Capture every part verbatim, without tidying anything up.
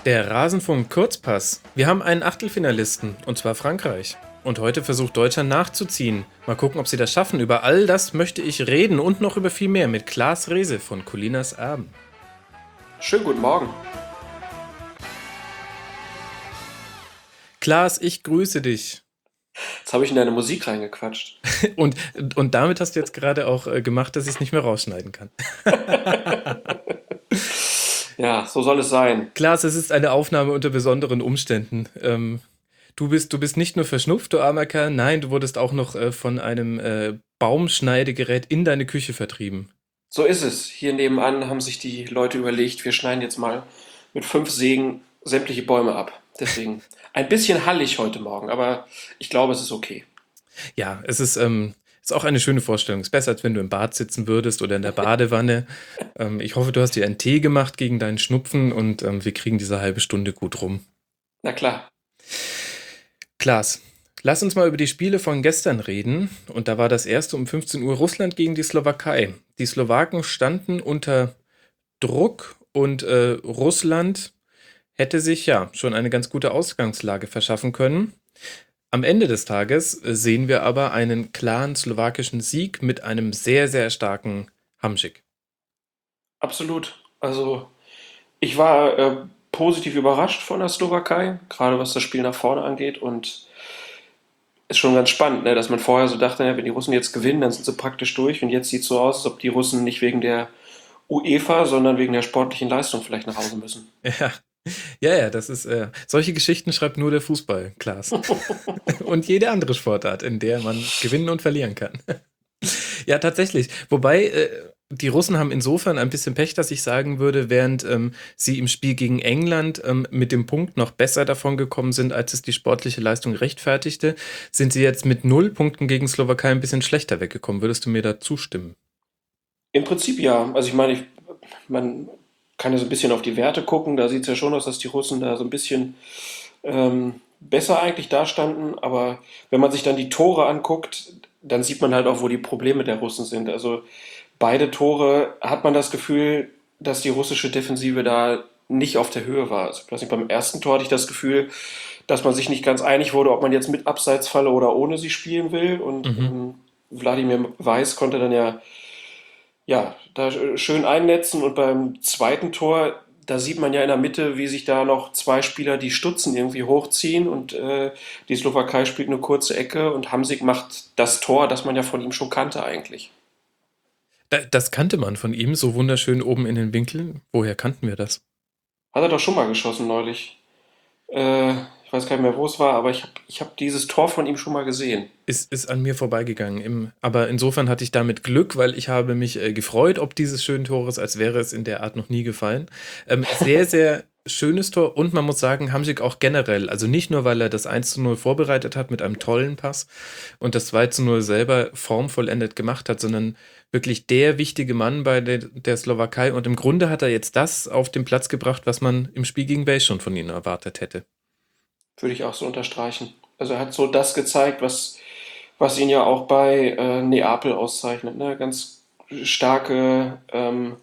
Der Rasenfunk Kurzpass. Wir haben einen Achtelfinalisten, und zwar Frankreich. Und heute versucht Deutschland nachzuziehen. Mal gucken, ob sie das schaffen. Über all das möchte ich reden und noch über viel mehr mit Klaas Rehse von Colinas Erben. Schönen guten Morgen. Klaas, ich grüße dich. Jetzt habe ich in deine Musik reingequatscht. Und, und damit hast du jetzt gerade auch äh, gemacht, dass ich es nicht mehr rausschneiden kann. Ja, so soll es sein. Klaas, es ist eine Aufnahme unter besonderen Umständen. Ähm, du bist, du bist nicht nur verschnupft, du armer Kerl, nein, du wurdest auch noch äh, von einem äh, Baumschneidegerät in deine Küche vertrieben. So ist es. Hier nebenan haben sich die Leute überlegt, wir schneiden jetzt mal mit fünf Sägen sämtliche Bäume ab. Deswegen ein bisschen hallig heute Morgen, aber ich glaube, es ist okay. Ja, es ist, ähm, ist auch eine schöne Vorstellung. Es ist besser, als wenn du im Bad sitzen würdest oder in der Badewanne. ähm, ich hoffe, du hast dir einen Tee gemacht gegen deinen Schnupfen und ähm, wir kriegen diese halbe Stunde gut rum. Na klar. Klaas, lass uns mal über die Spiele von gestern reden. Und da war das erste um fünfzehn Uhr Russland gegen die Slowakei. Die Slowaken standen unter Druck und äh, Russland hätte sich ja schon eine ganz gute Ausgangslage verschaffen können. Am Ende des Tages äh, sehen wir aber einen klaren slowakischen Sieg mit einem sehr, sehr starken Hamsik. Absolut. Also ich war äh, positiv überrascht von der Slowakei, gerade was das Spiel nach vorne angeht. Und ist schon ganz spannend, ne, dass man vorher so dachte, ja, wenn die Russen jetzt gewinnen, dann sind sie praktisch durch. Und jetzt sieht es so aus, als ob die Russen nicht wegen der UEFA, sondern wegen der sportlichen Leistung vielleicht nach Hause müssen. Ja, ja, ja, das ist, äh, solche Geschichten schreibt nur der Fußball, Klaas. Und jede andere Sportart, in der man gewinnen und verlieren kann. Ja, tatsächlich. Wobei, äh, die Russen haben insofern ein bisschen Pech, dass ich sagen würde, während ähm, sie im Spiel gegen England ähm, mit dem Punkt noch besser davon gekommen sind, als es die sportliche Leistung rechtfertigte, sind sie jetzt mit null Punkten gegen Slowakei ein bisschen schlechter weggekommen. Würdest du mir da zustimmen? Im Prinzip ja. Also ich meine, ich, man kann ja so ein bisschen auf die Werte gucken. Da sieht es ja schon aus, dass die Russen da so ein bisschen ähm, besser eigentlich dastanden. Aber wenn man sich dann die Tore anguckt, dann sieht man halt auch, wo die Probleme der Russen sind. Also beide Tore hat man das Gefühl, dass die russische Defensive da nicht auf der Höhe war. Also ich weiß nicht, beim ersten Tor hatte ich das Gefühl, dass man sich nicht ganz einig wurde, ob man jetzt mit Abseitsfalle oder ohne sie spielen will. Und Mhm. ähm, Wladimir Weiß konnte dann ja ja, da schön einnetzen und beim zweiten Tor, da sieht man ja in der Mitte, wie sich da noch zwei Spieler die Stutzen irgendwie hochziehen und äh, die Slowakei spielt eine kurze Ecke und Hamsik macht das Tor, das man ja von ihm schon kannte eigentlich. Da, das kannte man von ihm, so wunderschön oben in den Winkeln. Woher kannten wir das? Hat er doch schon mal geschossen neulich. Äh, ich weiß gar nicht mehr, wo es war, aber ich habe ich hab dieses Tor von ihm schon mal gesehen. Ist, ist an mir vorbeigegangen. Im, aber insofern hatte ich damit Glück, weil ich habe mich äh, gefreut, ob dieses schönen Tores, als wäre es in der Art noch nie gefallen. Ähm, sehr, sehr schönes Tor und man muss sagen, Hamsik auch generell. Also nicht nur, weil er das eins zu null vorbereitet hat mit einem tollen Pass und das zwei zu null selber formvollendet gemacht hat, sondern wirklich der wichtige Mann bei der, der Slowakei. Und im Grunde hat er jetzt das auf den Platz gebracht, was man im Spiel gegen Wales schon von ihm erwartet hätte. Würde ich auch so unterstreichen. Also er hat so das gezeigt, was, was ihn ja auch bei äh, Neapel auszeichnet. Ne? Ganz starke ähm,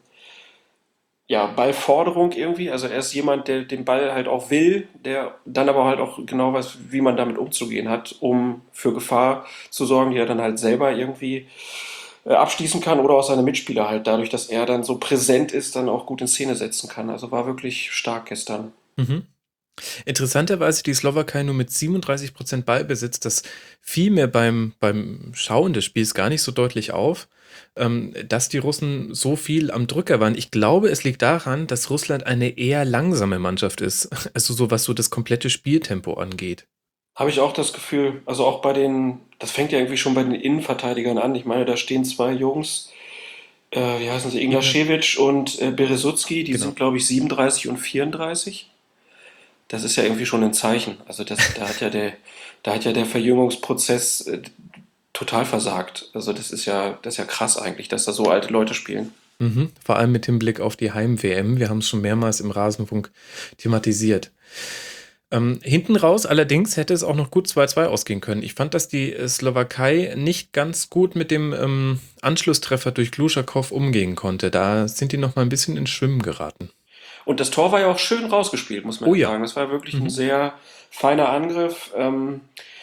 ja, Ballforderung irgendwie. Also er ist jemand, der den Ball halt auch will, der dann aber halt auch genau weiß, wie man damit umzugehen hat, um für Gefahr zu sorgen, die er dann halt selber irgendwie äh, abschließen kann oder auch seine Mitspieler halt dadurch, dass er dann so präsent ist, dann auch gut in Szene setzen kann. Also war wirklich stark gestern. Mhm. Interessanterweise die Slowakei nur mit siebenunddreißig Prozent Ballbesitz. Das fiel mir beim, beim Schauen des Spiels gar nicht so deutlich auf, ähm, dass die Russen so viel am Drücker waren. Ich glaube, es liegt daran, dass Russland eine eher langsame Mannschaft ist. Also so was so das komplette Spieltempo angeht. Habe ich auch das Gefühl, also auch bei den, das fängt ja irgendwie schon bei den Innenverteidigern an. Ich meine, da stehen zwei Jungs, äh, wie heißen sie, Ignaz, Ignaschewitsch und äh, Beresutski, die genau. sind, glaube ich, siebenunddreißig und vierunddreißig. Das ist ja irgendwie schon ein Zeichen. Also das, da hat ja der, da hat ja der Verjüngungsprozess äh, total versagt. Also das ist ja, das ist ja krass eigentlich, dass da so alte Leute spielen. Mhm. Vor allem mit dem Blick auf die Heim-W M. Wir haben es schon mehrmals im Rasenfunk thematisiert. Ähm, hinten raus allerdings hätte es auch noch gut zwei zwei ausgehen können. Ich fand, dass die äh, Slowakei nicht ganz gut mit dem ähm, Anschlusstreffer durch Gluschakov umgehen konnte. Da sind die noch mal ein bisschen ins Schwimmen geraten. Und das Tor war ja auch schön rausgespielt, muss man Oh ja ja. sagen. Das war wirklich ein Mhm. sehr feiner Angriff. Ähm,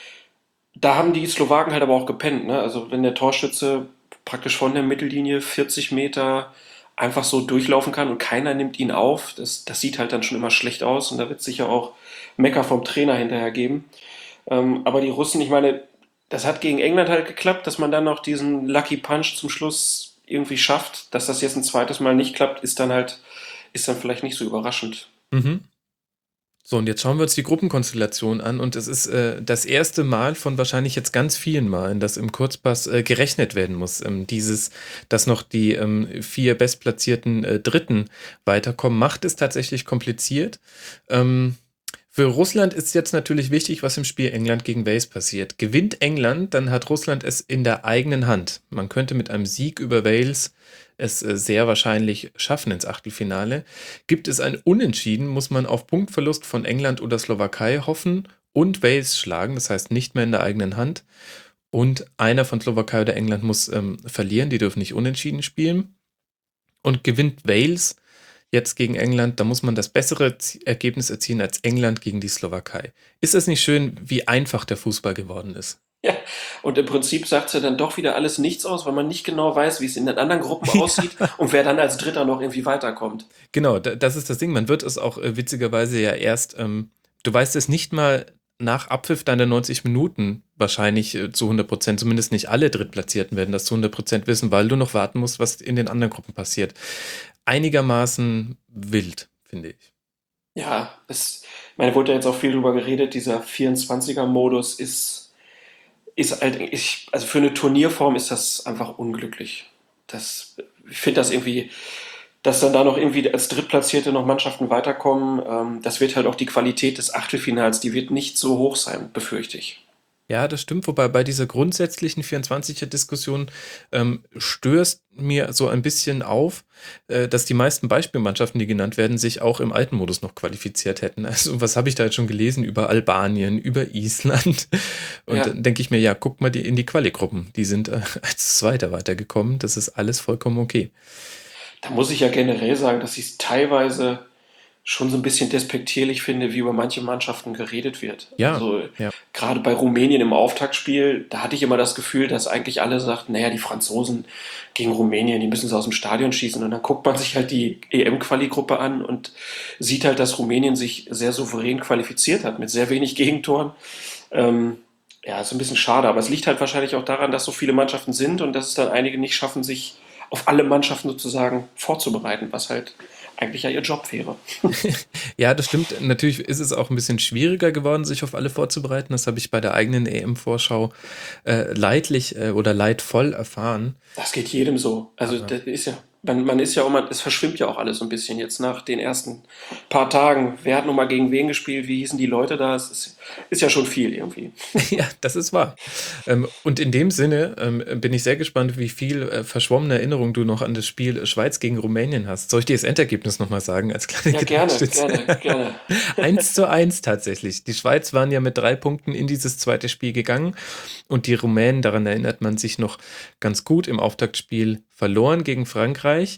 da haben die Slowaken halt aber auch gepennt, ne? Also wenn der Torschütze praktisch von der Mittellinie vierzig Meter einfach so durchlaufen kann und keiner nimmt ihn auf, das, das sieht halt dann schon immer schlecht aus und da wird es sicher auch Mecker vom Trainer hinterher geben. Ähm, aber die Russen, ich meine, das hat gegen England halt geklappt, dass man dann noch diesen Lucky Punch zum Schluss irgendwie schafft. Dass das jetzt ein zweites Mal nicht klappt, ist dann halt, ist dann vielleicht nicht so überraschend. Mhm. So, und jetzt schauen wir uns die Gruppenkonstellation an und es ist äh, das erste Mal von wahrscheinlich jetzt ganz vielen Malen, dass im Kurzpass äh, gerechnet werden muss. Ähm, dieses, dass noch die ähm, vier bestplatzierten äh, Dritten weiterkommen, macht es tatsächlich kompliziert. Ähm, für Russland ist jetzt natürlich wichtig, was im Spiel England gegen Wales passiert. Gewinnt England, dann hat Russland es in der eigenen Hand. Man könnte mit einem Sieg über Wales es äh, sehr wahrscheinlich schaffen ins Achtelfinale. Gibt es ein Unentschieden, muss man auf Punktverlust von England oder Slowakei hoffen und Wales schlagen, das heißt nicht mehr in der eigenen Hand. Und einer von Slowakei oder England muss ähm, verlieren, die dürfen nicht unentschieden spielen. Und gewinnt Wales jetzt gegen England, da muss man das bessere Z- Ergebnis erzielen als England gegen die Slowakei. Ist es nicht schön, wie einfach der Fußball geworden ist? Ja, und im Prinzip sagt es ja dann doch wieder alles nichts aus, weil man nicht genau weiß, wie es in den anderen Gruppen aussieht und wer dann als Dritter noch irgendwie weiterkommt. Genau, da- das ist das Ding. Man wird es auch äh, witzigerweise ja erst, ähm, du weißt es nicht mal nach Abpfiff deiner neunzig Minuten wahrscheinlich äh, zu hundert Prozent, zumindest nicht alle Drittplatzierten werden das zu hundert Prozent wissen, weil du noch warten musst, was in den anderen Gruppen passiert. Einigermaßen wild, finde ich. Ja, es, ich meine, wurde ja jetzt auch viel drüber geredet, dieser vierundzwanziger-Modus ist, ist halt, ich, also für eine Turnierform ist das einfach unglücklich. Das, ich finde das irgendwie, dass dann da noch irgendwie als Drittplatzierte noch Mannschaften weiterkommen, ähm, das wird halt auch die Qualität des Achtelfinals, die wird nicht so hoch sein, befürchte ich. Ja, das stimmt, wobei bei dieser grundsätzlichen vierundzwanziger-Diskussion ähm, stößt mir so ein bisschen auf, äh, dass die meisten Beispielmannschaften, die genannt werden, sich auch im alten Modus noch qualifiziert hätten. Also was habe ich da jetzt schon gelesen über Albanien, über Island? Und Ja, dann denke ich mir, ja, guck mal die, in die Quali-Gruppen. Die sind äh, als Zweiter weitergekommen. Das ist alles vollkommen okay. da muss ich ja generell sagen, dass ich es teilweise schon so ein bisschen despektierlich finde, wie über manche Mannschaften geredet wird. Ja, Also ja. gerade bei Rumänien im Auftaktspiel, da hatte ich immer das Gefühl, dass eigentlich alle sagten, naja, die Franzosen gegen Rumänien, die müssen sie aus dem Stadion schießen. Und dann guckt man sich halt die E M-Quali-Gruppe an und sieht halt, dass Rumänien sich sehr souverän qualifiziert hat, mit sehr wenig Gegentoren. Ähm, ja, ist ein bisschen schade, aber es liegt halt wahrscheinlich auch daran, dass so viele Mannschaften sind und dass es dann einige nicht schaffen, sich auf alle Mannschaften sozusagen vorzubereiten, was halt eigentlich ja ihr Job wäre. Ja, das stimmt. Natürlich ist es auch ein bisschen schwieriger geworden, sich auf alle vorzubereiten. Das habe ich bei der eigenen E M-Vorschau äh, leidlich äh, oder leidvoll erfahren. Das geht jedem so. Also Aber das ist ja, man, man ist ja auch mal, es verschwimmt ja auch alles so ein bisschen jetzt nach den ersten paar Tagen. Wer hat nun mal gegen wen gespielt? Wie hießen die Leute da? Es ist, ist ja schon viel irgendwie. ja, das ist wahr. Ähm, und in dem Sinne ähm, bin ich sehr gespannt, wie viel äh, verschwommene Erinnerung du noch an das Spiel äh, Schweiz gegen Rumänien hast. Soll ich dir das Endergebnis nochmal sagen, als kleine Ja, gerne, Gedenkstütze? gerne, gerne. Eins zu eins tatsächlich. Die Schweiz waren ja mit drei Punkten in dieses zweite Spiel gegangen und die Rumänen, daran erinnert man sich noch ganz gut, im Auftaktspiel verloren gegen Frankreich.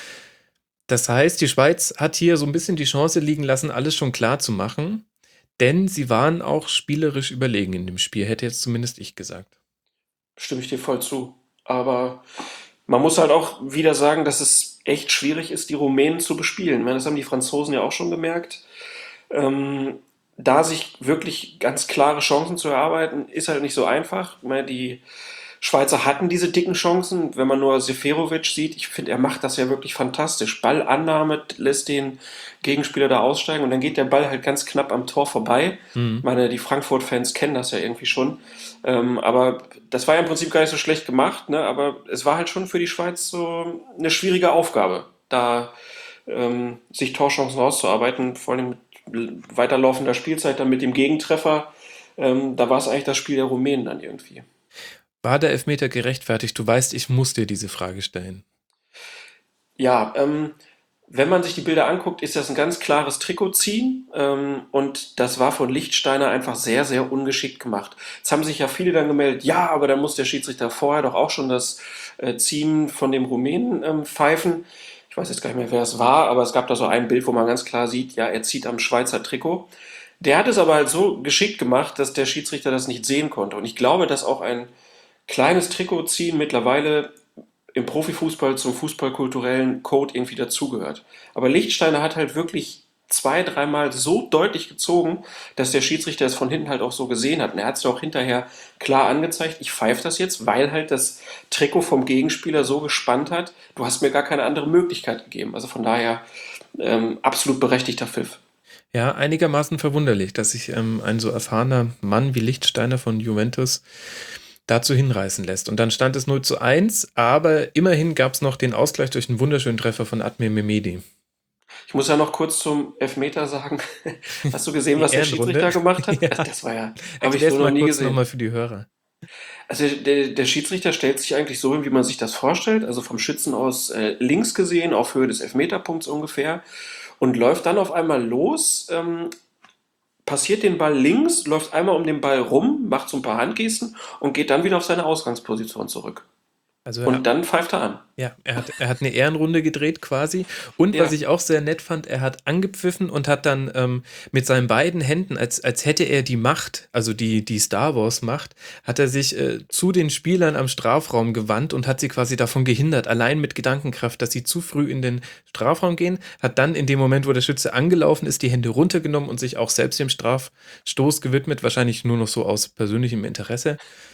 Das heißt, die Schweiz hat hier so ein bisschen die Chance liegen lassen, alles schon klar zu machen, denn sie waren auch spielerisch überlegen in dem Spiel, hätte jetzt zumindest ich gesagt. Stimme ich dir voll zu. Aber man muss halt auch wieder sagen, dass es echt schwierig ist, die Rumänen zu bespielen. Ich meine, das haben die Franzosen ja auch schon gemerkt. Ähm, da sich wirklich ganz klare Chancen zu erarbeiten, ist halt nicht so einfach. Ich meine, die Schweizer hatten diese dicken Chancen. Wenn man nur Seferovic sieht, ich finde, er macht das ja wirklich fantastisch. Ballannahme lässt den Gegenspieler da aussteigen und dann geht der Ball halt ganz knapp am Tor vorbei. Ich Mhm. meine, die Frankfurt-Fans kennen das ja irgendwie schon. Ähm, aber das war ja im Prinzip gar nicht so schlecht gemacht, ne? Aber es war halt schon für die Schweiz so eine schwierige Aufgabe, da ähm, sich Torchancen rauszuarbeiten, vor allem mit weiterlaufender Spielzeit, dann mit dem Gegentreffer. Ähm, da war es eigentlich das Spiel der Rumänen dann irgendwie. War der Elfmeter gerechtfertigt? Du weißt, ich muss dir diese Frage stellen. Ja, ähm, wenn man sich die Bilder anguckt, ist das ein ganz klares Trikotziehen ähm, und das war von Lichtsteiner einfach sehr, sehr ungeschickt gemacht. Jetzt haben sich ja viele dann gemeldet, ja, aber da muss der Schiedsrichter vorher doch auch schon das äh, Ziehen von dem Rumänen ähm, pfeifen. Ich weiß jetzt gar nicht mehr, wer es war, aber es gab da so ein Bild, wo man ganz klar sieht, ja, er zieht am Schweizer Trikot. Der hat es aber halt so geschickt gemacht, dass der Schiedsrichter das nicht sehen konnte. Und ich glaube, dass auch ein kleines Trikotziehen mittlerweile im Profifußball zum fußballkulturellen Code irgendwie dazugehört. Aber Lichtsteiner hat halt wirklich zwei, dreimal so deutlich gezogen, dass der Schiedsrichter es von hinten halt auch so gesehen hat. Und er hat es ja auch hinterher klar angezeigt, ich pfeife das jetzt, weil halt das Trikot vom Gegenspieler so gespannt hat, du hast mir gar keine andere Möglichkeit gegeben. Also von daher ähm, absolut berechtigter Pfiff. Ja, einigermaßen verwunderlich, dass sich ähm, ein so erfahrener Mann wie Lichtsteiner von Juventus dazu hinreißen lässt. Und dann stand es null zu eins, aber immerhin gab es noch den Ausgleich durch einen wunderschönen Treffer von Admir Mehmedi. Ich muss ja noch kurz zum Elfmeter sagen. Hast du gesehen, Die was der Ehrenrunde. Schiedsrichter gemacht hat? Ja. Das war ja, habe ich Erklär's so noch mal nie kurz gesehen. nochmal für die Hörer. Also der, der Schiedsrichter stellt sich eigentlich so hin, wie man sich das vorstellt, also vom Schützen aus äh, links gesehen, auf Höhe des Elfmeterpunkts ungefähr, und läuft dann auf einmal los, ähm, passiert den Ball links, läuft einmal um den Ball rum, macht so ein paar Handgesten und geht dann wieder auf seine Ausgangsposition zurück. Also er, Und dann pfeift er an. ja, er hat, er hat eine Ehrenrunde gedreht quasi. Und was Ja, ich auch sehr nett fand, er hat angepfiffen und hat dann ähm, mit seinen beiden Händen, als, als hätte er die Macht, also die, die Star Wars Macht, hat er sich äh, zu den Spielern am Strafraum gewandt und hat sie quasi davon gehindert, allein mit Gedankenkraft, dass sie zu früh in den Strafraum gehen, hat dann in dem Moment, wo der Schütze angelaufen ist, die Hände runtergenommen und sich auch selbst dem Strafstoß gewidmet, wahrscheinlich nur noch so aus persönlichem Interesse.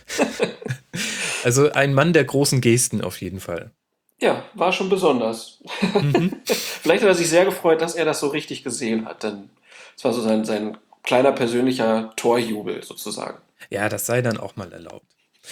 Also ein Mann der großen Gesten auf jeden Fall. ja, war schon besonders. Mhm. Vielleicht hat er sich sehr gefreut, dass er das so richtig gesehen hat, denn es war so sein, sein kleiner persönlicher Torjubel sozusagen. Ja, das sei dann auch mal erlaubt.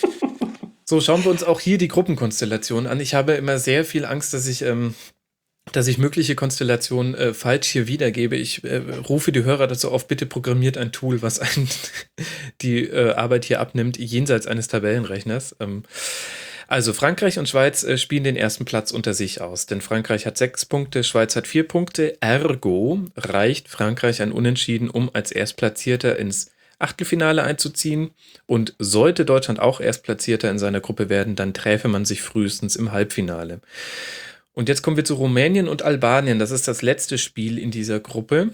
So, schauen wir uns auch hier die Gruppenkonstellation an. Ich habe immer sehr viel Angst, dass ich, ähm, dass ich mögliche Konstellationen äh, falsch hier wiedergebe. Ich äh, rufe die Hörer dazu auf, bitte programmiert ein Tool, was einen die äh, Arbeit hier abnimmt, jenseits eines Tabellenrechners. Ähm, also Frankreich und Schweiz äh, spielen den ersten Platz unter sich aus, denn Frankreich hat sechs Punkte, Schweiz hat vier Punkte. Ergo reicht Frankreich ein Unentschieden, um als Erstplatzierter ins Achtelfinale einzuziehen. Und sollte Deutschland auch Erstplatzierter in seiner Gruppe werden, dann träfe man sich frühestens im Halbfinale. Und jetzt kommen wir zu Rumänien und Albanien. Das ist das letzte Spiel in dieser Gruppe.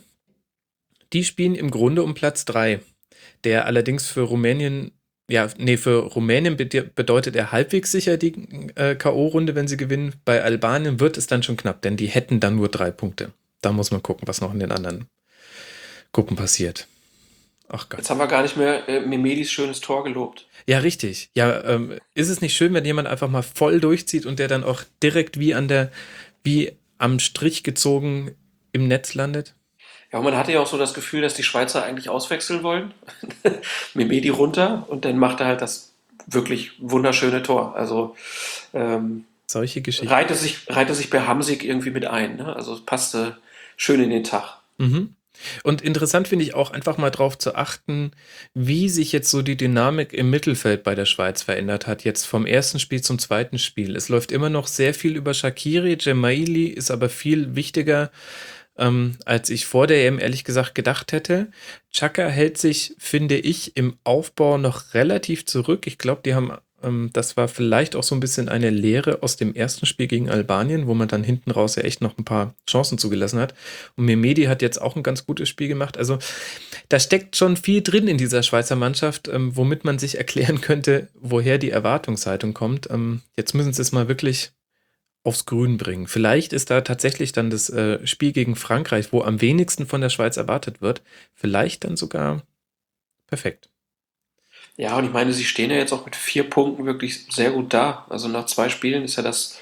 Die spielen im Grunde um Platz drei, der allerdings für Rumänien, ja, nee, für Rumänien bede- bedeutet er halbwegs sicher die äh, K O-Runde, wenn sie gewinnen. Bei Albanien wird es dann schon knapp, denn die hätten dann nur drei Punkte. Da muss man gucken, was noch in den anderen Gruppen passiert. Ach Gott. Jetzt haben wir gar nicht mehr äh, Memedis schönes Tor gelobt. Ja, richtig. Ja, ähm, ist es nicht schön, wenn jemand einfach mal voll durchzieht und der dann auch direkt wie an der, wie am Strich gezogen im Netz landet? Ja, und man hatte ja auch so das Gefühl, dass die Schweizer eigentlich auswechseln wollen. Memedi runter und dann macht er halt das wirklich wunderschöne Tor. Also ähm, Solche Geschichten. reihte sich, reihte sich bei Hamsik irgendwie mit ein. Ne? Also es passte schön in den Tag. Mhm. Und interessant finde ich auch einfach mal drauf zu achten, wie sich jetzt so die Dynamik im Mittelfeld bei der Schweiz verändert hat, jetzt vom ersten Spiel zum zweiten Spiel. Es läuft immer noch sehr viel über Shaqiri, Gemaili ist aber viel wichtiger, ähm, als ich vor der E M ehrlich gesagt gedacht hätte. Xhaka hält sich, finde ich, im Aufbau noch relativ zurück. Ich glaube, die haben, ähm, das war vielleicht auch so ein bisschen eine Lehre aus dem ersten Spiel gegen Albanien, wo man dann hinten raus ja echt noch ein paar Chancen zugelassen hat. Und Mehmedi hat jetzt auch ein ganz gutes Spiel gemacht. Also da steckt schon viel drin in dieser Schweizer Mannschaft, ähm, womit man sich erklären könnte, woher die Erwartungshaltung kommt. Ähm, jetzt müssen sie es mal wirklich aufs Grün bringen. Vielleicht ist da tatsächlich dann das äh, Spiel gegen Frankreich, wo am wenigsten von der Schweiz erwartet wird, vielleicht dann sogar perfekt. Ja, und ich meine, sie stehen ja jetzt auch mit vier Punkten wirklich sehr gut da. Also nach zwei Spielen ist ja das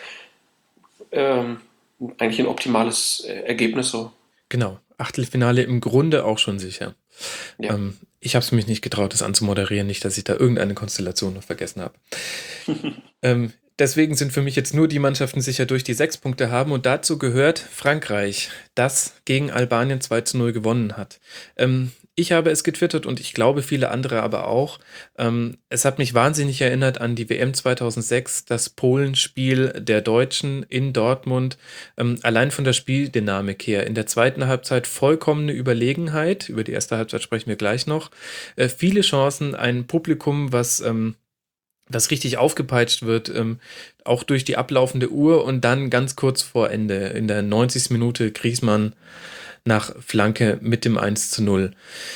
ähm, eigentlich ein optimales äh, Ergebnis so. Genau, Achtelfinale im Grunde auch schon sicher. Ja. Ähm, ich habe es mich nicht getraut, das anzumoderieren, nicht, dass ich da irgendeine Konstellation noch vergessen habe. ähm, deswegen sind für mich jetzt nur die Mannschaften sicher durch, die sechs Punkte haben. Und dazu gehört Frankreich, das gegen Albanien zwei zu null gewonnen hat. Ähm, ich habe es getwittert und ich glaube viele andere aber auch. Ähm, es hat mich wahnsinnig erinnert an die W M zweitausendsechs, das Polenspiel der Deutschen in Dortmund. Ähm, allein von der Spieldynamik her. In der zweiten Halbzeit vollkommene Überlegenheit. Über die erste Halbzeit sprechen wir gleich noch. Äh, viele Chancen, ein Publikum, was ähm, das richtig aufgepeitscht wird, ähm, auch durch die ablaufende Uhr und dann ganz kurz vor Ende, in der neunzigsten Minute, Griezmann nach Flanke mit dem eins zu null.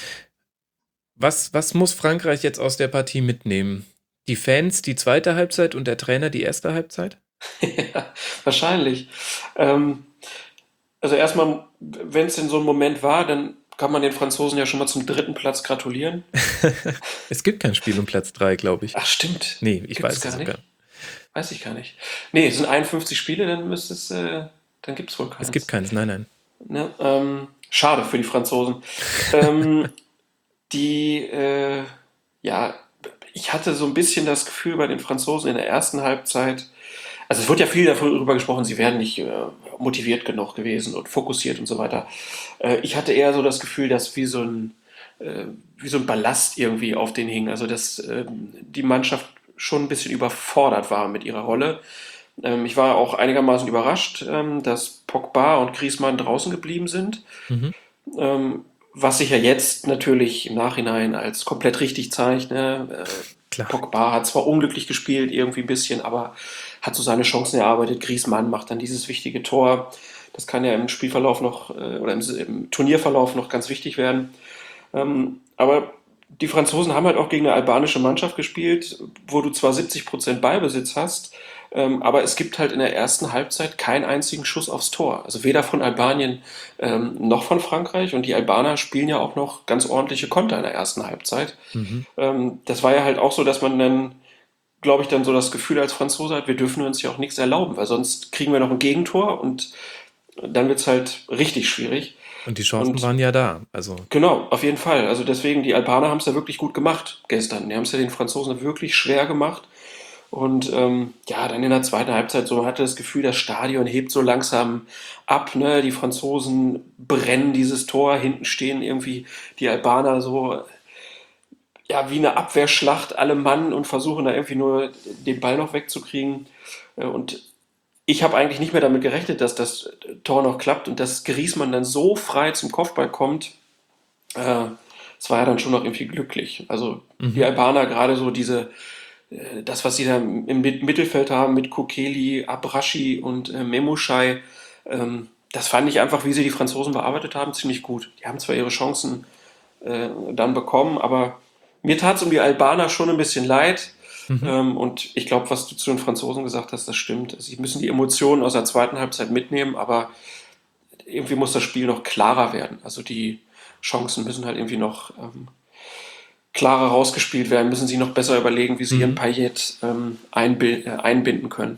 Was, was muss Frankreich jetzt aus der Partie mitnehmen? Die Fans die zweite Halbzeit und der Trainer die erste Halbzeit? Ja, wahrscheinlich. Ähm, also erstmal, wenn es in so einem Moment war, dann kann man den Franzosen ja schon mal zum dritten Platz gratulieren. Es gibt kein Spiel um Platz drei, glaube ich. Ach, stimmt. Nee, ich Gibt es weiß es gar sogar. nicht. Weiß ich gar nicht. Nee, es sind einundfünfzig Spiele, dann müsste es, äh, dann gibt es wohl Es gibt keins. keins, nein, nein. Ne? Ähm, schade für die Franzosen. Ähm, die, äh, ja, ich hatte so ein bisschen das Gefühl bei den Franzosen in der ersten Halbzeit, also es wird ja viel darüber gesprochen, sie wären nicht äh, motiviert genug gewesen und fokussiert und so weiter. Äh, ich hatte eher so das Gefühl, dass wie so ein, äh, wie so ein Ballast irgendwie auf den hing. Also dass ähm, die Mannschaft schon ein bisschen überfordert war mit ihrer Rolle. Ähm, ich war auch einigermaßen überrascht, ähm, dass Pogba und Griezmann draußen geblieben sind. Mhm. Ähm, was sich ja jetzt natürlich im Nachhinein als komplett richtig zeigt. Ne? Äh, Klar. Pogba hat zwar unglücklich gespielt, irgendwie ein bisschen, aber hat so seine Chancen erarbeitet. Griezmann macht dann dieses wichtige Tor. Das kann ja im Spielverlauf noch äh, oder im, im Turnierverlauf noch ganz wichtig werden. Ähm, aber die Franzosen haben halt auch gegen eine albanische Mannschaft gespielt, wo du zwar siebzig Prozent Ballbesitz hast, ähm, aber es gibt halt in der ersten Halbzeit keinen einzigen Schuss aufs Tor. Also weder von Albanien ähm, noch von Frankreich. Und die Albaner spielen ja auch noch ganz ordentliche Konter in der ersten Halbzeit. Mhm. Ähm, das war ja halt auch so, dass man dann, glaube ich, dann so das Gefühl als Franzose hat, wir dürfen uns ja auch nichts erlauben, weil sonst kriegen wir noch ein Gegentor und dann wird es halt richtig schwierig. Und die Chancen Und waren ja da. Also, genau, auf jeden Fall. Also deswegen, die Albaner haben es ja wirklich gut gemacht gestern. Die haben es ja den Franzosen wirklich schwer gemacht. Und ähm, ja, dann in der zweiten Halbzeit so, man hatte das Gefühl, das Stadion hebt so langsam ab. Ne? Die Franzosen brennen dieses Tor, hinten stehen irgendwie die Albaner so, ja, wie eine Abwehrschlacht, alle Mann und versuchen da irgendwie nur den Ball noch wegzukriegen. Äh, Und ich habe eigentlich nicht mehr damit gerechnet, dass das Tor noch klappt und dass Griezmann dann so frei zum Kopfball kommt. Äh, Es war ja dann schon noch irgendwie glücklich. Also die mhm. Albaner gerade so diese, äh, das, was sie da im Mittelfeld haben mit Kokeli, Abrashi und äh, Memushai, ähm, das fand ich einfach, wie sie die Franzosen bearbeitet haben, ziemlich gut. Die haben zwar ihre Chancen äh, dann bekommen, aber mir tat es um die Albaner schon ein bisschen leid. Mhm. Ähm, und ich glaube, was du zu den Franzosen gesagt hast, das stimmt. Sie müssen die Emotionen aus der zweiten Halbzeit mitnehmen, aber irgendwie muss das Spiel noch klarer werden. Also die Chancen müssen halt irgendwie noch ähm, klarer rausgespielt werden, müssen sie noch besser überlegen, wie sie ihren Mhm. Payet ähm, einbil- äh, einbinden können.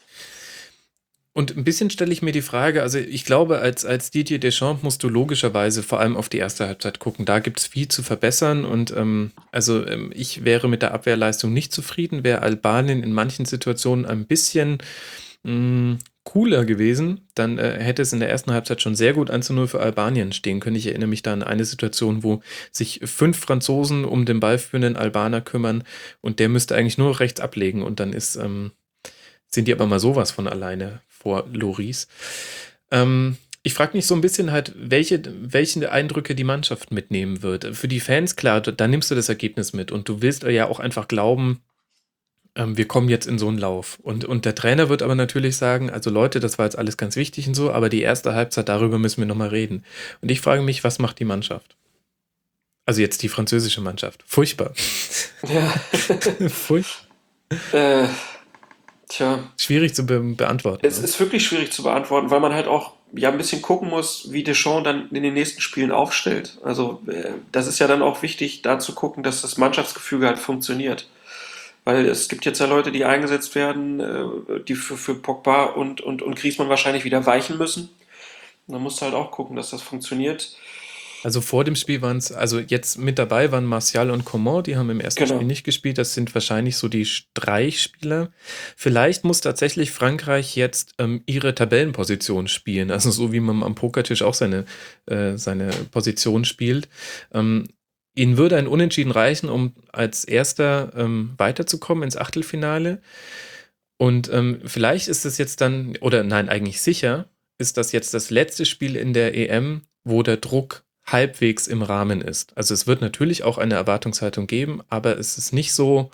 Und ein bisschen stelle ich mir die Frage, also ich glaube, als, als Didier Deschamps musst du logischerweise vor allem auf die erste Halbzeit gucken. Da gibt es viel zu verbessern und ähm, also ähm, ich wäre mit der Abwehrleistung nicht zufrieden, wäre Albanien in manchen Situationen ein bisschen mh, cooler gewesen, dann äh, hätte es in der ersten Halbzeit schon sehr gut eins zu null für Albanien stehen können. Ich erinnere mich da an eine Situation, wo sich fünf Franzosen um den ballführenden Albaner kümmern und der müsste eigentlich nur rechts ablegen und dann ist ähm, sind die aber mal sowas von alleine vor Loris. Ähm, ich frage mich so ein bisschen halt, welche, welche Eindrücke die Mannschaft mitnehmen wird. Für die Fans, klar, da, da nimmst du das Ergebnis mit und du willst ja auch einfach glauben, ähm, wir kommen jetzt in so einen Lauf. Und, und der Trainer wird aber natürlich sagen, also Leute, das war jetzt alles ganz wichtig und so, aber die erste Halbzeit, darüber müssen wir nochmal reden. Und ich frage mich, was macht die Mannschaft? Also jetzt die französische Mannschaft. Furchtbar. Ja, Furchtbar. äh, tja, Schwierig zu be beantworten. es Ne? ist wirklich schwierig zu beantworten, weil man halt auch ja ein bisschen gucken muss, wie Deschamps dann in den nächsten Spielen aufstellt. Also äh, das ist ja dann auch wichtig, da zu gucken, dass das Mannschaftsgefüge halt funktioniert. Weil es gibt jetzt ja Leute, die eingesetzt werden, äh, die für, für Pogba und, und, und Griezmann wahrscheinlich wieder weichen müssen. Und dann musst du halt auch gucken, dass das funktioniert. Also vor dem Spiel waren es, also jetzt mit dabei waren Martial und Coman, die haben im ersten Spiel Genau. nicht gespielt. Das sind wahrscheinlich so die Streichspieler. Vielleicht muss tatsächlich Frankreich jetzt ähm, ihre Tabellenposition spielen. Also so wie man am Pokertisch auch seine, äh, seine Position spielt. Ähm, ihnen würde ein Unentschieden reichen, um als Erster ähm, weiterzukommen ins Achtelfinale. Und ähm, vielleicht ist es jetzt dann, oder nein, eigentlich sicher, ist das jetzt das letzte Spiel in der E M, wo der Druck halbwegs im Rahmen ist. Also es wird natürlich auch eine Erwartungshaltung geben, aber es ist nicht so,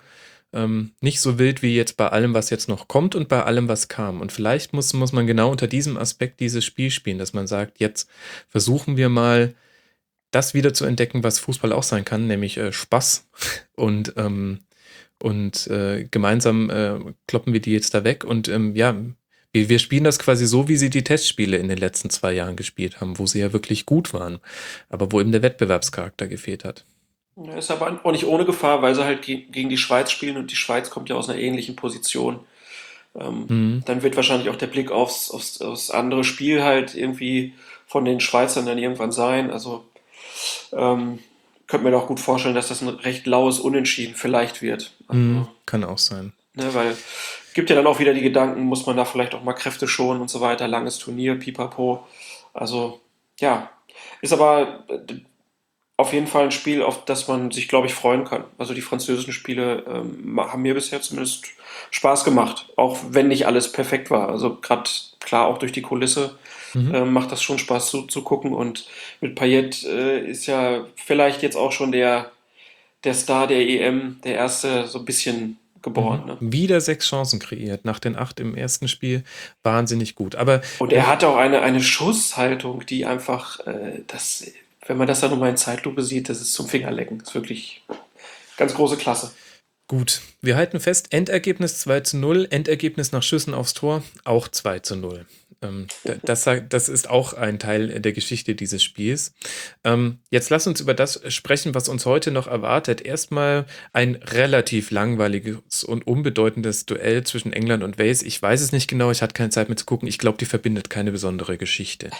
Ähm, nicht so wild wie jetzt bei allem, was jetzt noch kommt und bei allem, was kam. Und vielleicht muss, muss man genau unter diesem Aspekt dieses Spiel spielen, dass man sagt, jetzt versuchen wir mal das wieder zu entdecken, was Fußball auch sein kann, nämlich äh, Spaß. Und, ähm, und äh, gemeinsam äh, kloppen wir die jetzt da weg. Und ähm, ja, wir, wir spielen das quasi so, wie sie die Testspiele in den letzten zwei Jahren gespielt haben, wo sie ja wirklich gut waren, aber wo eben der Wettbewerbscharakter gefehlt hat. Ja, ist aber auch nicht ohne Gefahr, weil sie halt ge- gegen die Schweiz spielen und die Schweiz kommt ja aus einer ähnlichen Position. Ähm, Mhm. Dann wird wahrscheinlich auch der Blick aufs, aufs, aufs andere Spiel halt irgendwie von den Schweizern dann irgendwann sein. Also ähm, könnte mir doch gut vorstellen, dass das ein recht laues Unentschieden vielleicht wird. Mhm. Also, Kann auch sein. ne, weil gibt ja dann auch wieder die Gedanken, muss man da vielleicht auch mal Kräfte schonen und so weiter, langes Turnier, pipapo. Also, ja, ist aber äh, auf jeden Fall ein Spiel, auf das man sich, glaube ich, freuen kann. Also die französischen Spiele ähm, haben mir bisher zumindest Spaß gemacht, auch wenn nicht alles perfekt war. Also gerade klar auch durch die Kulisse Mhm. ähm, macht das schon Spaß zu, zu gucken. Und mit Payet äh, ist ja vielleicht jetzt auch schon der, der Star der E M, der erste so ein bisschen Mhm. geboren. Ne? Wieder sechs Chancen kreiert nach den acht im ersten Spiel. Wahnsinnig gut. Aber Und er ähm, hat auch eine, eine Schusshaltung, die einfach, äh, das, wenn man das dann nochmal in Zeitlupe sieht, das ist zum Fingerlecken. Das ist wirklich ganz große Klasse. gut, wir halten fest, Endergebnis zwei zu null, Endergebnis nach Schüssen aufs Tor auch zwei zu null. Ähm, da- das, sagt- das ist auch ein Teil der Geschichte dieses Spiels. Ähm, jetzt lass uns über das sprechen, was uns heute noch erwartet. Erstmal ein relativ langweiliges und unbedeutendes Duell zwischen England und Wales. Ich weiß es nicht genau, ich hatte keine Zeit mehr zu gucken. Ich glaube, die verbindet keine besondere Geschichte.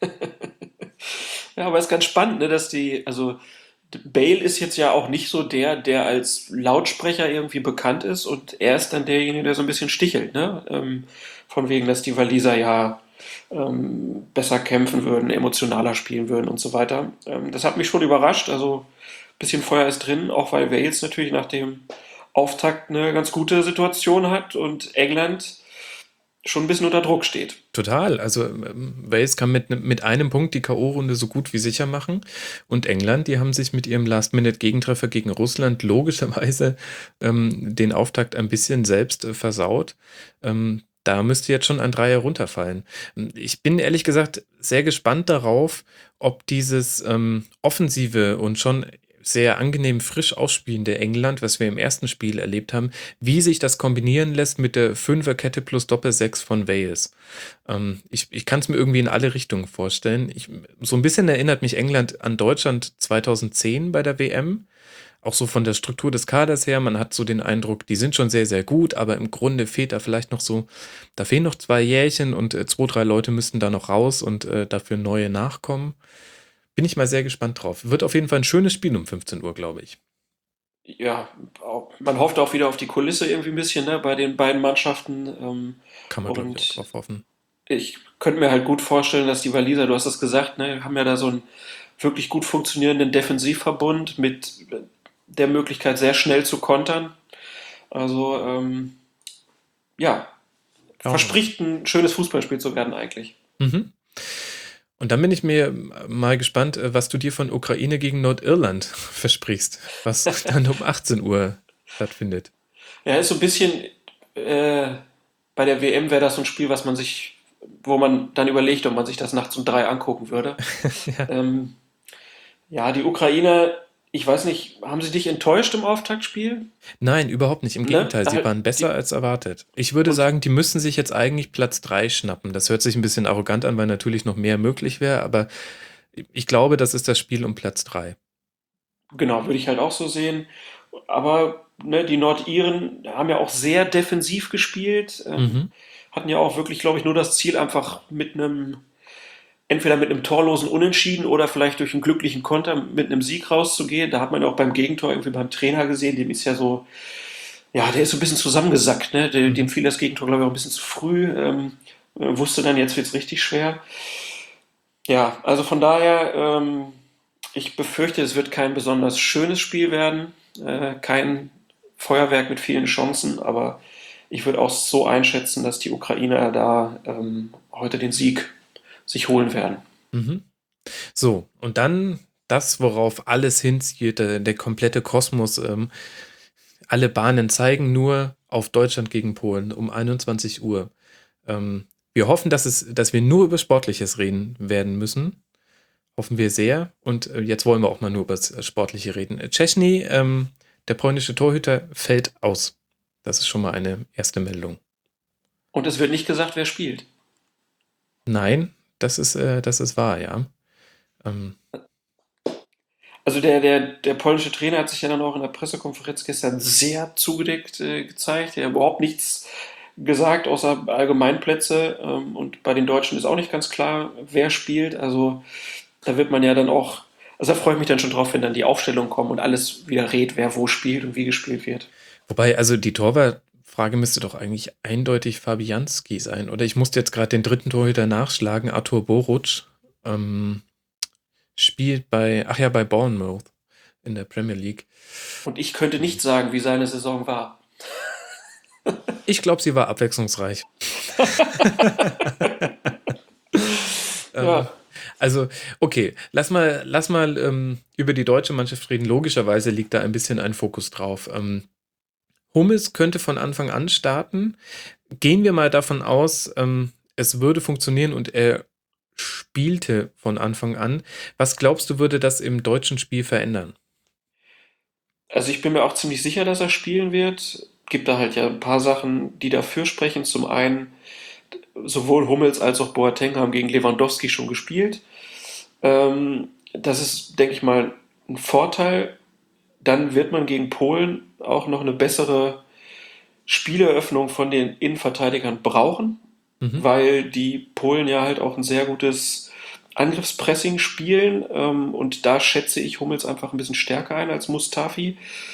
Ja, aber es ist ganz spannend, ne, dass die, also Bale ist jetzt ja auch nicht so der, der als Lautsprecher irgendwie bekannt ist und er ist dann derjenige, der so ein bisschen stichelt, ne? Ähm, von wegen, dass die Waliser ja ähm, besser kämpfen würden, emotionaler spielen würden und so weiter. Ähm, das hat mich schon überrascht, also ein bisschen Feuer ist drin, auch weil Wales natürlich nach dem Auftakt eine ganz gute Situation hat und England schon ein bisschen unter Druck steht. Total. Also ähm, Wales kann mit, mit einem Punkt die K O-Runde so gut wie sicher machen. Und England, die haben sich mit ihrem Last-Minute-Gegentreffer gegen Russland logischerweise ähm, den Auftakt ein bisschen selbst äh, versaut. Ähm, da müsste jetzt schon ein Dreier runterfallen. Ich bin ehrlich gesagt sehr gespannt darauf, ob dieses ähm, offensive und schon sehr angenehm frisch ausspielende England, was wir im ersten Spiel erlebt haben, wie sich das kombinieren lässt mit der Fünferkette plus Doppelsechs von Wales. Ähm, ich ich kann es mir irgendwie in alle Richtungen vorstellen. Ich, so ein bisschen erinnert mich England an Deutschland zweitausendzehn bei der W M. Auch so von der Struktur des Kaders her. Man hat so den Eindruck, die sind schon sehr, sehr gut, aber im Grunde fehlt da vielleicht noch so, da fehlen noch zwei Jährchen und äh, zwei, drei Leute müssten da noch raus und äh, dafür neue nachkommen. Bin ich mal sehr gespannt drauf. Wird auf jeden Fall ein schönes Spiel um fünfzehn Uhr, glaube ich. Ja, auch, man hofft auch wieder auf die Kulisse irgendwie ein bisschen, ne, bei den beiden Mannschaften. Ähm, Kann man, glaube ich, auch und drauf hoffen. ich könnte mir halt gut vorstellen, dass die Waliser, du hast das gesagt, ne, haben ja da so einen wirklich gut funktionierenden Defensivverbund mit der Möglichkeit, sehr schnell zu kontern. Also, ähm, ja, Schauen wir mal. verspricht ein schönes Fußballspiel zu werden eigentlich. Mhm. Und dann bin ich mir mal gespannt, äh, was du dir von Ukraine gegen Nordirland versprichst, was dann um achtzehn Uhr stattfindet. Ja, ist so ein bisschen, äh, bei der W M wäre das so ein Spiel, was man sich, wo man dann überlegt, ob man sich das nachts um drei angucken würde. Ja. Ähm, ja, die Ukraine, ich weiß nicht, haben sie dich enttäuscht im Auftaktspiel? Nein, überhaupt nicht. Im Ne? Gegenteil, sie Halt, waren besser die, als erwartet. Ich würde und sagen, die müssen sich jetzt eigentlich Platz drei schnappen. Das hört sich ein bisschen arrogant an, weil natürlich noch mehr möglich wäre, aber ich glaube, das ist das Spiel um Platz drei. genau, würde ich halt auch so sehen. Aber ne, die Nordiren haben ja auch sehr defensiv gespielt, ähm, Mhm. hatten ja auch wirklich, glaube ich, nur das Ziel, einfach mit einem, entweder mit einem torlosen Unentschieden oder vielleicht durch einen glücklichen Konter mit einem Sieg rauszugehen. Da hat man ja auch beim Gegentor irgendwie beim Trainer gesehen, dem ist ja so, ja, der ist so ein bisschen zusammengesackt, ne? Dem, dem Mhm. fiel das Gegentor, glaube ich, auch ein bisschen zu früh. Ähm, äh, wusste dann, jetzt wird es richtig schwer. Ja, also von daher, ähm, ich befürchte, es wird kein besonders schönes Spiel werden, äh, kein Feuerwerk mit vielen Chancen, aber ich würde auch so einschätzen, dass die Ukrainer da ähm, heute den Sieg sich holen werden. Mhm. So, und dann das, worauf alles hinzielt, der, der komplette Kosmos. Ähm, alle Bahnen zeigen nur auf Deutschland gegen Polen um einundzwanzig Uhr. Ähm, wir hoffen, dass, es, dass wir nur über Sportliches reden werden müssen. Hoffen wir sehr. Und äh, jetzt wollen wir auch mal nur über das Sportliche reden. Szczęsny, ähm, der polnische Torhüter, fällt aus. Das ist schon mal eine erste Meldung. Und es wird nicht gesagt, wer spielt. Nein, das ist, äh, das ist wahr, ja. Ähm, Also der, der, der polnische Trainer hat sich ja dann auch in der Pressekonferenz gestern sehr zugedeckt äh, gezeigt. Er hat überhaupt nichts gesagt, außer Allgemeinplätze. Ähm, und bei den Deutschen ist auch nicht ganz klar, wer spielt. Also da wird man ja dann auch, also da freue ich mich dann schon drauf, wenn dann die Aufstellungen kommen und alles wieder redet, wer wo spielt und wie gespielt wird. wobei, also die Torwartfrage müsste doch eigentlich eindeutig Fabianski sein. Oder ich musste jetzt gerade den dritten Torhüter nachschlagen, Artur Boruc. Ähm, spielt bei, ach ja, bei Bournemouth in der Premier League. Und ich könnte nicht sagen, wie seine Saison war. Ich glaube, sie war abwechslungsreich. ähm, Ja, also, okay, lass mal, lass mal ähm, über die deutsche Mannschaft reden. Logischerweise liegt da ein bisschen ein Fokus drauf. Ähm, Hummels könnte von Anfang an starten. Gehen wir mal davon aus, ähm, es würde funktionieren und er spielte von Anfang an. Was glaubst du, würde das im deutschen Spiel verändern? also ich bin mir auch ziemlich sicher, dass er spielen wird. Gibt da halt ja ein paar Sachen, die dafür sprechen. Zum einen, sowohl Hummels als auch Boateng haben gegen Lewandowski schon gespielt. Ähm, das ist, denke ich mal, ein Vorteil. Dann wird man gegen Polen auch noch eine bessere Spieleröffnung von den Innenverteidigern brauchen, Mhm. weil die Polen ja halt auch ein sehr gutes Angriffspressing spielen. Ähm, und da schätze ich Hummels einfach ein bisschen stärker ein als Mustafi.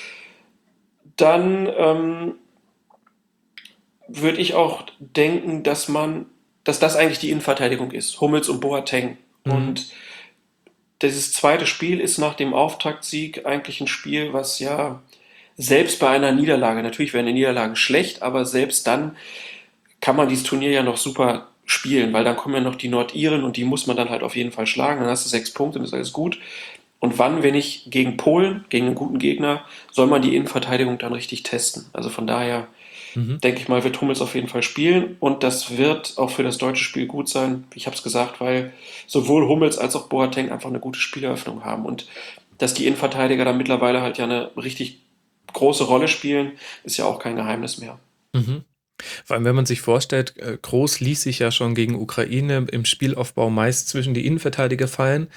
Dann ähm, würde ich auch denken, dass man, dass das eigentlich die Innenverteidigung ist. Hummels und Boateng. Mhm. Und dieses zweite Spiel ist nach dem Auftaktsieg eigentlich ein Spiel, was ja selbst bei einer Niederlage, natürlich wäre eine Niederlage schlecht, aber selbst dann kann man dieses Turnier ja noch super spielen, weil dann kommen ja noch die Nordiren und die muss man dann halt auf jeden Fall schlagen. Dann hast du sechs Punkte und ist alles gut. Und wann, wenn nicht gegen Polen, gegen einen guten Gegner, soll man die Innenverteidigung dann richtig testen. Also von daher Mhm. denke ich mal, wird Hummels auf jeden Fall spielen und das wird auch für das deutsche Spiel gut sein. Ich habe es gesagt, weil sowohl Hummels als auch Boateng einfach eine gute Spieleröffnung haben und dass die Innenverteidiger da mittlerweile halt ja eine richtig große Rolle spielen, ist ja auch kein Geheimnis mehr. Mhm. Vor allem, wenn man sich vorstellt, äh, Groß ließ sich ja schon gegen Ukraine im Spielaufbau meist zwischen die Innenverteidiger fallen.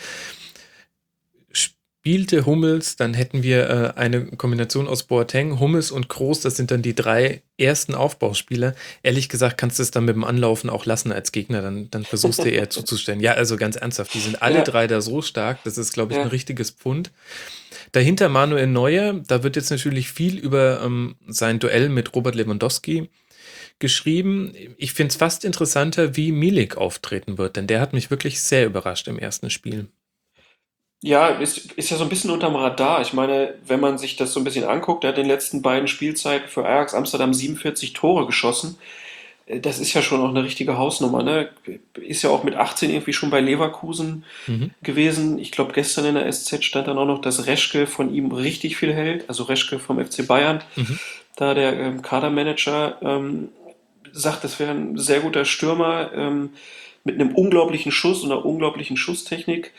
Spielte Hummels, dann hätten wir äh, eine Kombination aus Boateng, Hummels und Groß. Das sind dann die drei ersten Aufbauspieler. Ehrlich gesagt, kannst du es dann mit dem Anlaufen auch lassen als Gegner. Dann, dann versuchst du eher zuzustellen. Ja, also ganz ernsthaft, die sind alle Ja, drei da so stark. Das ist, glaube ich, ein ja. richtiges Pfund. Dahinter Manuel Neuer. Da wird jetzt natürlich viel über ähm, sein Duell mit Robert Lewandowski geschrieben. Ich finde es fast interessanter, wie Milik auftreten wird, denn der hat mich wirklich sehr überrascht im ersten Spiel. Ja, ist, ist ja so ein bisschen unterm Radar. Ich meine, wenn man sich das so ein bisschen anguckt, der hat in den letzten beiden Spielzeiten für Ajax Amsterdam siebenundvierzig Tore geschossen. Äh, Das ist ja schon auch eine richtige Hausnummer, ne? Ist ja auch mit achtzehn irgendwie schon bei Leverkusen Mhm. gewesen. Ich glaube, gestern in der S Z stand dann auch noch, dass Reschke von ihm richtig viel hält. Also Reschke vom F C Bayern, Mhm. da der ähm, Kadermanager ähm, sagt, das wäre ein sehr guter Stürmer ähm, mit einem unglaublichen Schuss und einer unglaublichen Schusstechnik.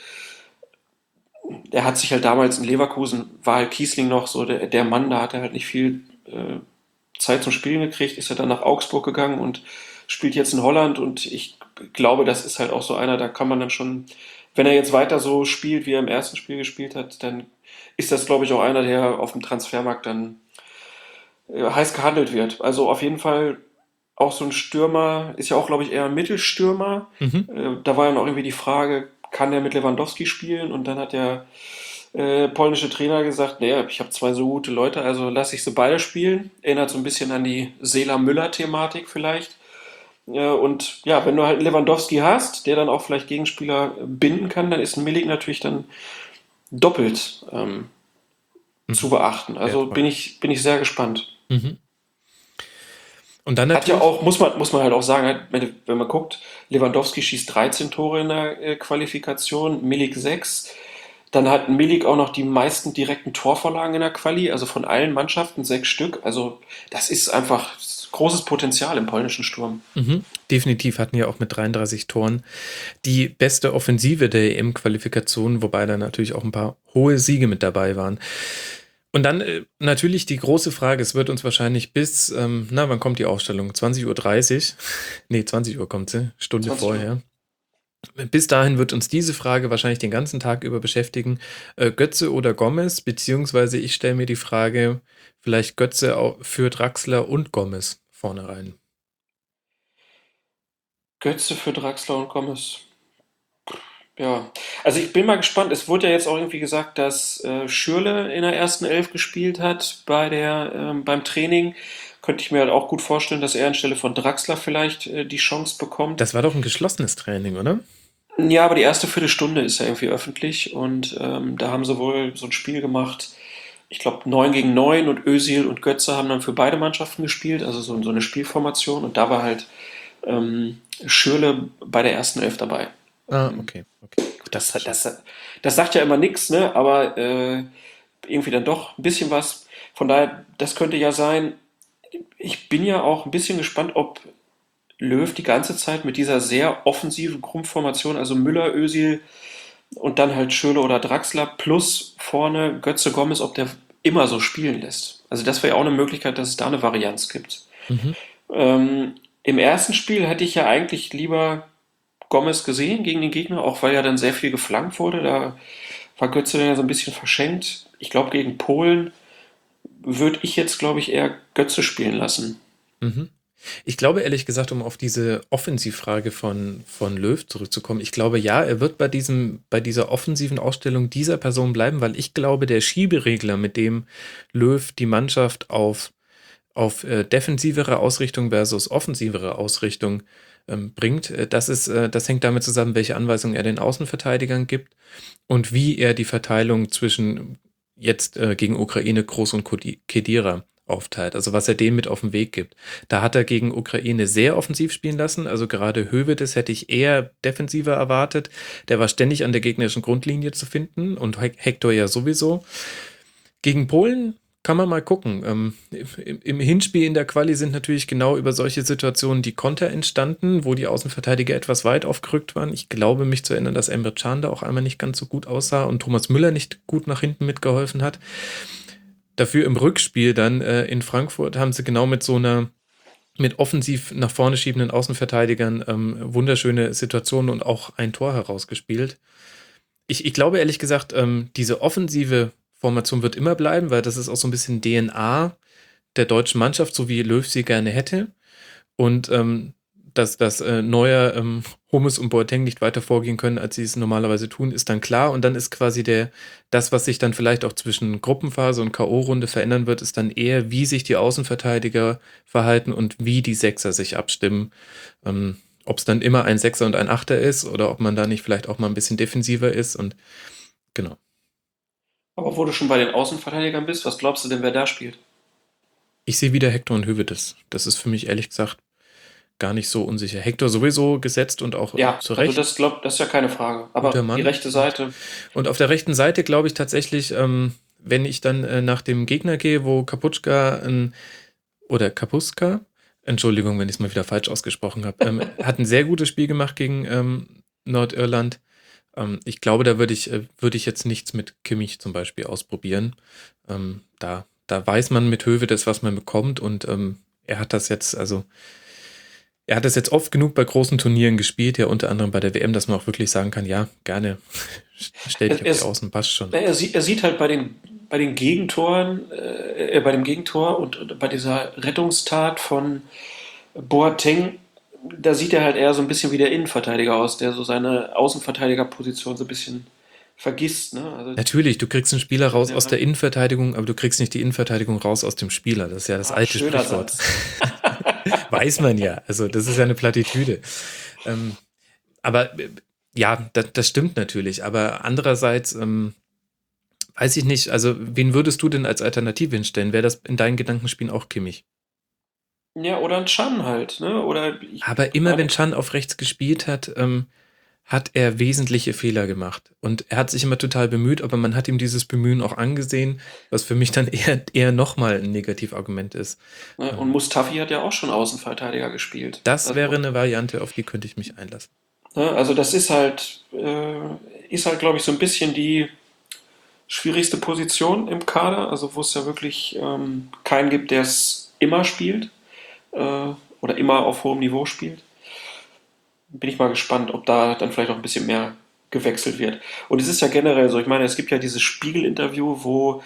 Er hat sich halt damals in Leverkusen, war halt Kiesling noch so der, der Mann, da hat er halt nicht viel äh, Zeit zum Spielen gekriegt, ist er dann nach Augsburg gegangen und spielt jetzt in Holland und ich glaube, das ist halt auch so einer, da kann man dann schon, wenn er jetzt weiter so spielt, wie er im ersten Spiel gespielt hat, dann ist das, glaube ich, auch einer, der auf dem Transfermarkt dann äh, heiß gehandelt wird. Also auf jeden Fall auch so ein Stürmer, ist ja auch, glaube ich, eher ein Mittelstürmer. Mhm. Äh, da war ja noch irgendwie die Frage, kann der mit Lewandowski spielen? Und dann hat der äh, polnische Trainer gesagt, naja, ich habe zwei so gute Leute, also lasse ich sie beide spielen. Erinnert so ein bisschen an die Seela-Müller-Thematik vielleicht. Äh, und ja, wenn du halt einen Lewandowski hast, der dann auch vielleicht Gegenspieler binden kann, dann ist ein Milik natürlich dann doppelt ähm, Mhm. zu beachten. Also Wertvoll. bin ich, bin ich sehr gespannt. Mhm. Und dann Hat ja natürlich, auch, muss man, muss man halt auch sagen, wenn, wenn man guckt, Lewandowski schießt dreizehn Tore in der äh, Qualifikation, Milik sechs. Dann hat Milik auch noch die meisten direkten Torvorlagen in der Quali, also von allen Mannschaften sechs Stück. Also das ist einfach großes Potenzial im polnischen Sturm. Mhm. Definitiv hatten ja auch mit dreiunddreißig Toren die beste Offensive der E M-Qualifikation, wobei da natürlich auch ein paar hohe Siege mit dabei waren. Und dann äh, natürlich die große Frage, es wird uns wahrscheinlich bis, ähm, na, wann kommt die Ausstellung? zwanzig Uhr dreißig? Nee, zwanzig Uhr kommt sie, Stunde zwanzig Uhr. vorher. Bis dahin wird uns diese Frage wahrscheinlich den ganzen Tag über beschäftigen. Äh, Götze oder Gomez, beziehungsweise ich stelle mir die Frage, vielleicht Götze au- für Draxler und Gomez vorne rein. Götze für Draxler und Gomez. Ja, also ich bin mal gespannt. Es wurde ja jetzt auch irgendwie gesagt, dass äh, Schürrle in der ersten Elf gespielt hat bei der, ähm, beim Training. Könnte ich mir halt auch gut vorstellen, dass er anstelle von Draxler vielleicht äh, die Chance bekommt. Das war doch ein geschlossenes Training, oder? Ja, aber die erste Viertelstunde ist ja irgendwie öffentlich und ähm, da haben sie wohl so ein Spiel gemacht. Ich glaube neun gegen neun und Özil und Götze haben dann für beide Mannschaften gespielt, also so, so eine Spielformation und da war halt ähm, Schürrle bei der ersten Elf dabei. Ah, Ähm, okay, okay. Gut, das, das ist schon. das, das sagt ja immer nichts, ne? Aber äh, irgendwie dann doch ein bisschen was. Von daher, das könnte ja sein. Ich bin ja auch ein bisschen gespannt, ob Löw die ganze Zeit mit dieser sehr offensiven Grundformation, also Müller, Özil und dann halt Schürrle oder Draxler plus vorne Götze Gomez, ob der immer so spielen lässt. Also das wäre ja auch eine Möglichkeit, dass es da eine Varianz gibt. Mhm. Ähm, Im ersten Spiel hätte ich ja eigentlich lieber Gomez gesehen gegen den Gegner, auch weil ja dann sehr viel geflankt wurde. Da war Götze dann ja so ein bisschen verschenkt. Ich glaube, gegen Polen würde ich jetzt, glaube ich, eher Götze spielen lassen. Mhm. Ich glaube ehrlich gesagt, um auf diese Offensivfrage von, von Löw zurückzukommen, ich glaube ja, er wird bei diesem, bei dieser offensiven Ausstellung dieser Person bleiben, weil ich glaube, der Schieberegler, mit dem Löw die Mannschaft auf, auf äh, defensivere Ausrichtung versus offensivere Ausrichtung ähm, bringt, äh, das ist, äh, das hängt damit zusammen, welche Anweisungen er den Außenverteidigern gibt und wie er die Verteilung zwischen jetzt äh, gegen Ukraine Groß und Kodi- Kedira aufteilt, also was er denen mit auf den Weg gibt. Da hat er gegen Ukraine sehr offensiv spielen lassen, also gerade Höwedes hätte ich eher defensiver erwartet. Der war ständig an der gegnerischen Grundlinie zu finden und Hek- Hector ja sowieso. Gegen Polen kann man mal gucken. Ähm, im, Im Hinspiel in der Quali sind natürlich genau über solche Situationen die Konter entstanden, wo die Außenverteidiger etwas weit aufgerückt waren. Ich glaube, mich zu erinnern, dass Emre Can da auch einmal nicht ganz so gut aussah und Thomas Müller nicht gut nach hinten mitgeholfen hat. Dafür im Rückspiel dann äh, in Frankfurt haben sie genau mit so einer, mit offensiv nach vorne schiebenden Außenverteidigern ähm, wunderschöne Situationen und auch ein Tor herausgespielt. Ich, ich glaube ehrlich gesagt, ähm, diese offensive Formation wird immer bleiben, weil das ist auch so ein bisschen D N A der deutschen Mannschaft, so wie Löw sie gerne hätte. Und ähm, dass, dass äh, Neuer, ähm, Hummels und Boateng nicht weiter vorgehen können, als sie es normalerweise tun, ist dann klar. Und dann ist quasi der, das, was sich dann vielleicht auch zwischen Gruppenphase und K O-Runde verändern wird, ist dann eher, wie sich die Außenverteidiger verhalten und wie die Sechser sich abstimmen. Ähm, ob es dann immer ein Sechser und ein Achter ist oder ob man da nicht vielleicht auch mal ein bisschen defensiver ist. Und genau. Aber wo du schon bei den Außenverteidigern bist, was glaubst du denn, wer da spielt? Ich sehe wieder Hector und Hövedes. Das ist für mich ehrlich gesagt gar nicht so unsicher. Hector sowieso gesetzt und auch äh, Ja, zu also Recht. das glaub, das ist ja keine Frage. Guter Aber die Mann. rechte Und, Seite, und auf der rechten Seite glaube ich tatsächlich, ähm, wenn ich dann äh, nach dem Gegner gehe, wo Kaputschka ein, oder Kapuska, Entschuldigung, wenn ich es mal wieder falsch ausgesprochen habe, ähm, hat ein sehr gutes Spiel gemacht gegen ähm, Nordirland. Ähm, ich glaube, da würde ich, äh, würde ich jetzt nichts mit Kimmich zum Beispiel ausprobieren. Ähm, da, da weiß man mit Höwe das, was man bekommt und ähm, er hat das jetzt, also er hat das jetzt oft genug bei großen Turnieren gespielt, ja unter anderem bei der W M, dass man auch wirklich sagen kann, ja, gerne, stell dich er, auf die er, Außen, passt schon. er, sieht, er sieht halt bei den, bei den Gegentoren, äh, äh, bei dem Gegentor und, und bei dieser Rettungstat von Boateng, da sieht er halt eher so ein bisschen wie der Innenverteidiger aus, der so seine Außenverteidigerposition so ein bisschen vergisst. Ne? Also, Natürlich, du kriegst einen Spieler raus aus der, der Innenverteidigung, aber du kriegst nicht die Innenverteidigung raus aus dem Spieler. Das ist ja das ah, alte schöner Sprichwort. Satz. Weiß man ja. Also, das ist ja eine Plattitüde. Ähm, aber äh, ja, das, das stimmt natürlich. Aber andererseits, ähm, weiß ich nicht, also, wen würdest du denn als Alternative hinstellen? Wäre das in deinen Gedankenspielen auch Kimmich? Ja, oder ein Chan halt. Ne? Oder ich Aber immer wenn meine, Chan auf rechts gespielt hat, ähm, hat er wesentliche Fehler gemacht. Und er hat sich immer total bemüht, aber man hat ihm dieses Bemühen auch angesehen, was für mich dann eher, eher nochmal ein Negativargument ist. Ne? Und Mustafi hat ja auch schon Außenverteidiger gespielt. Das Also, wäre eine Variante, auf die könnte ich mich einlassen. ne? Also das ist halt, äh, ist halt, glaube ich, so ein bisschen die schwierigste Position im Kader, also wo es ja wirklich ähm, keinen gibt, der es immer spielt äh, oder immer auf hohem Niveau spielt. Bin ich mal gespannt, ob da dann vielleicht auch ein bisschen mehr gewechselt wird. Und es ist ja generell so, ich meine, es gibt ja dieses Spiegel-Interview, wo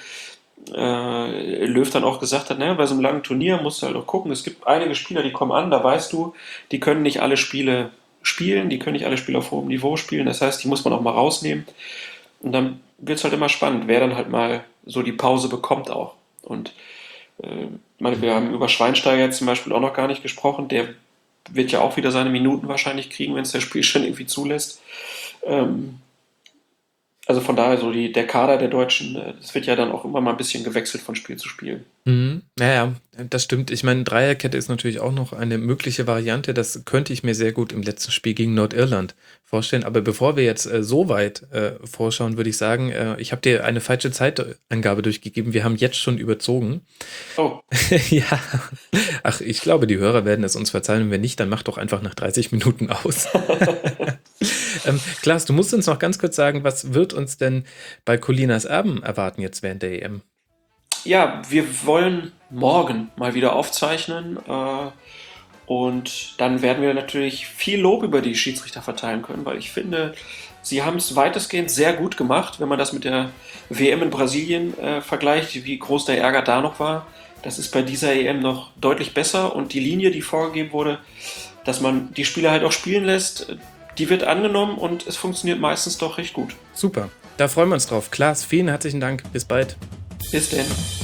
äh, Löw dann auch gesagt hat, naja, bei so einem langen Turnier musst du halt auch gucken, es gibt einige Spieler, die kommen an, da weißt du, die können nicht alle Spiele spielen, die können nicht alle Spiele auf hohem Niveau spielen, das heißt, die muss man auch mal rausnehmen. Und dann wird es halt immer spannend, wer dann halt mal so die Pause bekommt auch. Und äh, ich meine, wir haben über Schweinsteiger jetzt zum Beispiel auch noch gar nicht gesprochen, der wird ja auch wieder seine Minuten wahrscheinlich kriegen, wenn es der Spielstand irgendwie zulässt. Ähm, also von daher so die, der Kader der Deutschen, äh, das wird ja dann auch immer mal ein bisschen gewechselt von Spiel zu Spiel. Mhm. Naja, das stimmt. Ich meine, Dreierkette ist natürlich auch noch eine mögliche Variante. Das könnte ich mir sehr gut im letzten Spiel gegen Nordirland vorstellen. Aber bevor wir jetzt äh, so weit äh, vorschauen, würde ich sagen, äh, ich habe dir eine falsche Zeitangabe durchgegeben. Wir haben jetzt schon überzogen. Oh, Ja, ach, ich glaube, die Hörer werden es uns verzeihen. Und wenn nicht, dann mach doch einfach nach dreißig Minuten aus. ähm, Klaas, du musst uns noch ganz kurz sagen, was wird uns denn bei Colinas Erben erwarten jetzt während der E M? ja, wir wollen morgen mal wieder aufzeichnen äh, und dann werden wir natürlich viel Lob über die Schiedsrichter verteilen können, weil ich finde, sie haben es weitestgehend sehr gut gemacht, wenn man das mit der W M in Brasilien äh, vergleicht, wie groß der Ärger da noch war. Das ist bei dieser E M noch deutlich besser und die Linie, die vorgegeben wurde, dass man die Spieler halt auch spielen lässt, die wird angenommen und es funktioniert meistens doch recht gut. Super, da freuen wir uns drauf. Klaas, vielen herzlichen Dank. Bis bald. Bis denn.